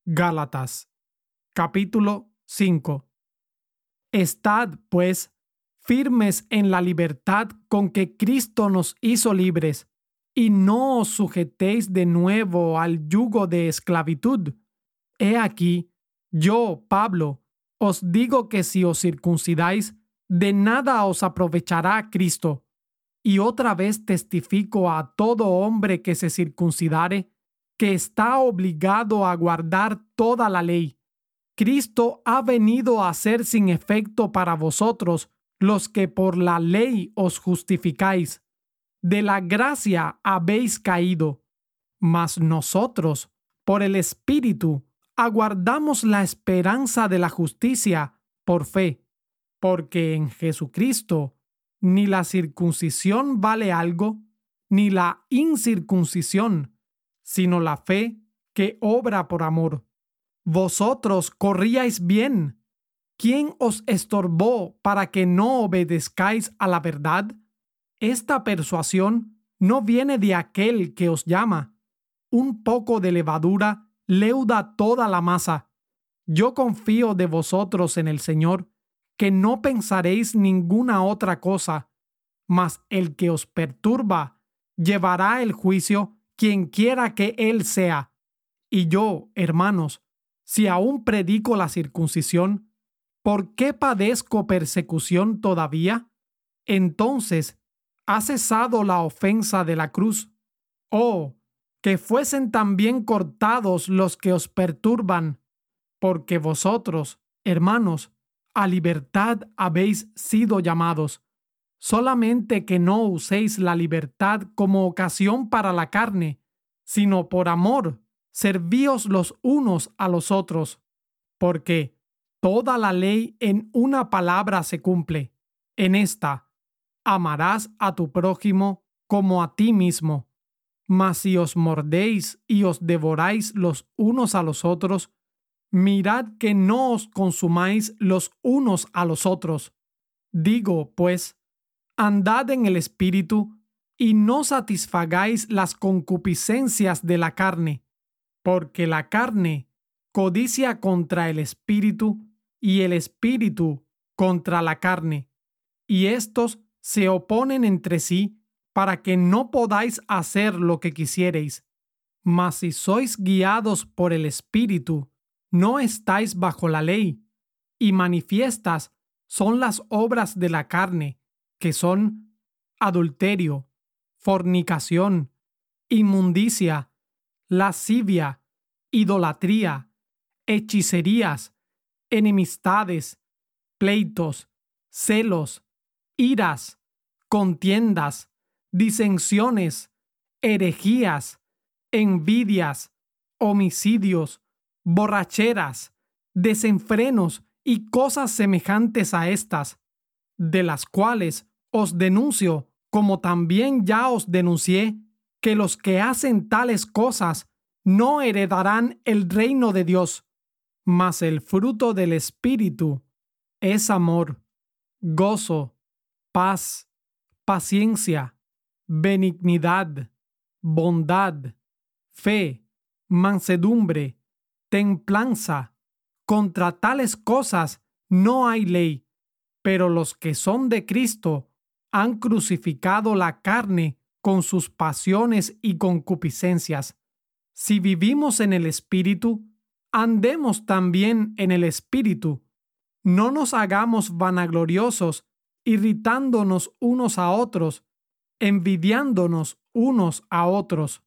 Gálatas, capítulo 5. Estad, pues, firmes en la libertad con que Cristo nos hizo libres, y no os sujetéis de nuevo al yugo de esclavitud. He aquí, yo, Pablo, os digo que si os circuncidáis, de nada os aprovechará Cristo. Y otra vez testifico a todo hombre que se circuncidare, que está obligado a guardar toda la ley. Cristo ha venido a ser sin efecto para vosotros, los que por la ley os justificáis. De la gracia habéis caído, mas nosotros, por el Espíritu, aguardamos la esperanza de la justicia por fe, porque en Jesucristo ni la circuncisión vale algo, ni la incircuncisión, sino la fe que obra por amor. Vosotros corríais bien. ¿Quién os estorbó para que no obedezcáis a la verdad? Esta persuasión no viene de aquel que os llama. Un poco de levadura leuda toda la masa. Yo confío de vosotros en el Señor, que no pensaréis ninguna otra cosa, mas el que os perturba llevará el juicio quien quiera que él sea. Y yo, hermanos, si aún predico la circuncisión, ¿por qué padezco persecución todavía? Entonces, ¿ha cesado la ofensa de la cruz? Oh, que fuesen también cortados los que os perturban, porque vosotros, hermanos, a libertad habéis sido llamados, solamente que no uséis la libertad como ocasión para la carne, sino por amor, servíos los unos a los otros, porque toda la ley en una palabra se cumple, en esta: amarás a tu prójimo como a ti mismo. Mas si os mordéis y os devoráis los unos a los otros, mirad que no os consumáis los unos a los otros. Digo, pues, andad en el Espíritu, y no satisfagáis las concupiscencias de la carne, porque la carne codicia contra el Espíritu, y el Espíritu contra la carne, y estos se oponen entre sí, para que no podáis hacer lo que quisiereis. Mas si sois guiados por el Espíritu, no estáis bajo la ley, y manifiestas son las obras de la carne, que son adulterio, fornicación, inmundicia, lascivia, idolatría, hechicerías, enemistades, pleitos, celos, iras, contiendas, disensiones, herejías, envidias, homicidios, borracheras, desenfrenos y cosas semejantes a estas, de las cuales os denuncio, como también ya os denuncié, que los que hacen tales cosas no heredarán el reino de Dios. Mas el fruto del Espíritu es amor, gozo, paz, paciencia, benignidad, bondad, fe, mansedumbre, templanza. Contra tales cosas no hay ley, pero los que son de Cristo han crucificado la carne con sus pasiones y concupiscencias. Si vivimos en el Espíritu, andemos también en el Espíritu. No nos hagamos vanagloriosos, irritándonos unos a otros, envidiándonos unos a otros.